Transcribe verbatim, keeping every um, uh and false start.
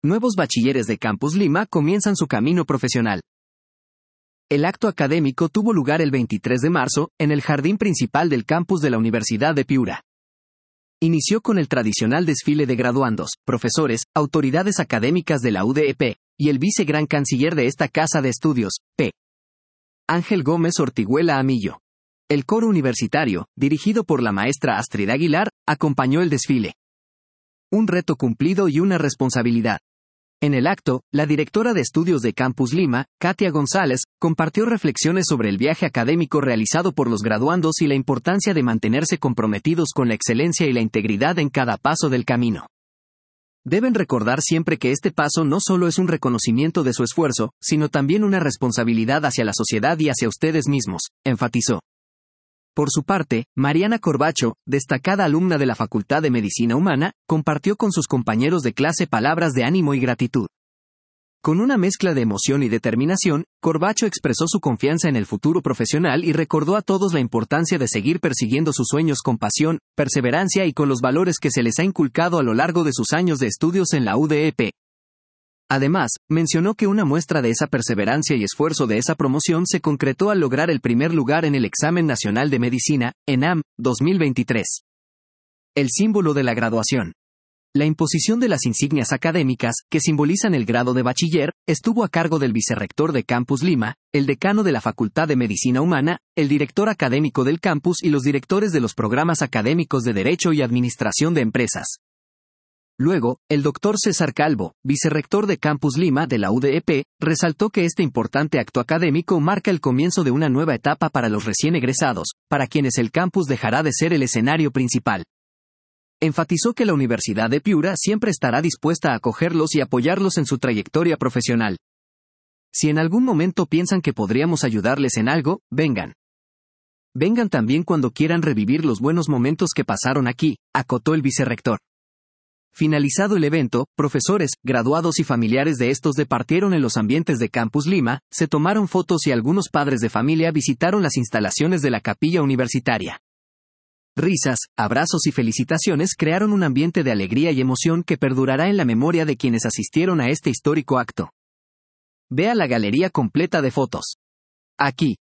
Nuevos bachilleres de Campus Lima comienzan su camino profesional. El acto académico tuvo lugar el veintitrés de marzo, en el jardín principal del campus de la Universidad de Piura. Inició con el tradicional desfile de graduandos, profesores, autoridades académicas de la U D E P, y el vice gran canciller de esta casa de estudios, P. Ángel Gómez Ortiguela Amillo. El coro universitario, dirigido por la maestra Astrid Aguilar, acompañó el desfile. Un reto cumplido y una responsabilidad. En el acto, la directora de estudios de Campus Lima, Katia González, compartió reflexiones sobre el viaje académico realizado por los graduandos y la importancia de mantenerse comprometidos con la excelencia y la integridad en cada paso del camino. Deben recordar siempre que este paso no solo es un reconocimiento de su esfuerzo, sino también una responsabilidad hacia la sociedad y hacia ustedes mismos, enfatizó. Por su parte, Mariana Corbacho, destacada alumna de la Facultad de Medicina Humana, compartió con sus compañeros de clase palabras de ánimo y gratitud. Con una mezcla de emoción y determinación, Corbacho expresó su confianza en el futuro profesional y recordó a todos la importancia de seguir persiguiendo sus sueños con pasión, perseverancia y con los valores que se les ha inculcado a lo largo de sus años de estudios en la U D E P. Además, mencionó que una muestra de esa perseverancia y esfuerzo de esa promoción se concretó al lograr el primer lugar en el Examen Nacional de Medicina, ENAM, dos mil veintitrés. El símbolo de la graduación. La imposición de las insignias académicas, que simbolizan el grado de bachiller, estuvo a cargo del vicerrector de Campus Lima, el decano de la Facultad de Medicina Humana, el director académico del campus y los directores de los programas académicos de Derecho y Administración de Empresas. Luego, el doctor César Calvo, vicerrector de Campus Lima de la U D E P, resaltó que este importante acto académico marca el comienzo de una nueva etapa para los recién egresados, para quienes el campus dejará de ser el escenario principal. Enfatizó que la Universidad de Piura siempre estará dispuesta a acogerlos y apoyarlos en su trayectoria profesional. Si en algún momento piensan que podríamos ayudarles en algo, vengan. Vengan también cuando quieran revivir los buenos momentos que pasaron aquí, acotó el vicerrector. Finalizado el evento, profesores, graduados y familiares de estos departieron en los ambientes de Campus Lima, se tomaron fotos y algunos padres de familia visitaron las instalaciones de la capilla universitaria. Risas, abrazos y felicitaciones crearon un ambiente de alegría y emoción que perdurará en la memoria de quienes asistieron a este histórico acto. Vea la galería completa de fotos. Aquí.